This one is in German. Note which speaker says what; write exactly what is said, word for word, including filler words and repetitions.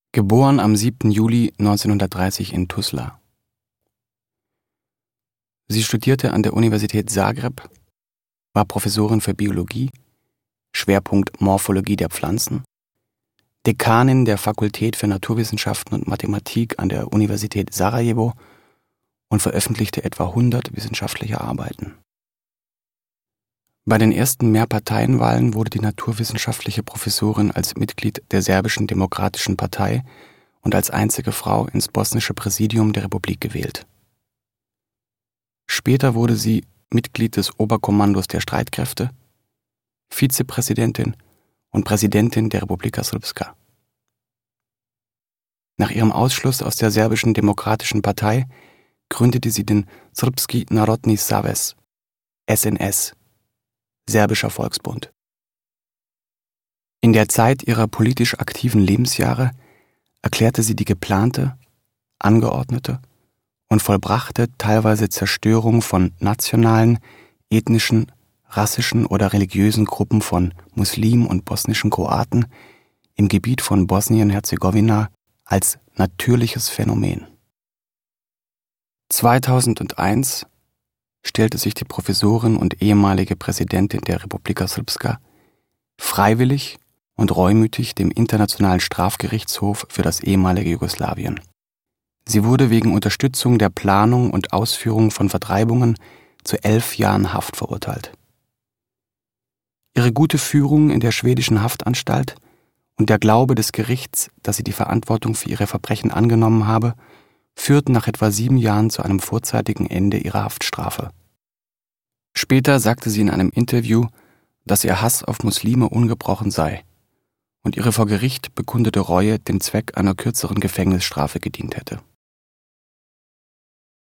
Speaker 1: Geboren am siebten Juli neunzehnhundertdreißig in Tuzla. Sie studierte an der Universität Zagreb, war Professorin für Biologie, Schwerpunkt Morphologie der Pflanzen, Dekanin der Fakultät für Naturwissenschaften und Mathematik an der Universität Sarajevo und veröffentlichte etwa hundert wissenschaftliche Arbeiten. Bei den ersten Mehrparteienwahlen wurde die naturwissenschaftliche Professorin als Mitglied der Serbischen Demokratischen Partei und als einzige Frau ins bosnische Präsidium der Republik gewählt. Später wurde sie Mitglied des Oberkommandos der Streitkräfte, Vizepräsidentin und Präsidentin der Republika Srpska. Nach ihrem Ausschluss aus der Serbischen Demokratischen Partei gründete sie den Srpski Narodni Savez, S N S, Serbischer Volksbund. In der Zeit ihrer politisch aktiven Lebensjahre erklärte sie die geplante, angeordnete und vollbrachte teilweise Zerstörung von nationalen, ethnischen, rassischen oder religiösen Gruppen von Muslimen und bosnischen Kroaten im Gebiet von Bosnien-Herzegowina als natürliches Phänomen. zweitausendeins stellte sich die Professorin und ehemalige Präsidentin der Republika Srpska freiwillig und reumütig dem Internationalen Strafgerichtshof für das ehemalige Jugoslawien. Sie wurde wegen Unterstützung der Planung und Ausführung von Vertreibungen zu elf Jahren Haft verurteilt. Ihre gute Führung in der schwedischen Haftanstalt und der Glaube des Gerichts, dass sie die Verantwortung für ihre Verbrechen angenommen habe, führten nach etwa sieben Jahren zu einem vorzeitigen Ende ihrer Haftstrafe. Später sagte sie in einem Interview, dass ihr Hass auf Muslime ungebrochen sei und ihre vor Gericht bekundete Reue dem Zweck einer kürzeren Gefängnisstrafe gedient hätte.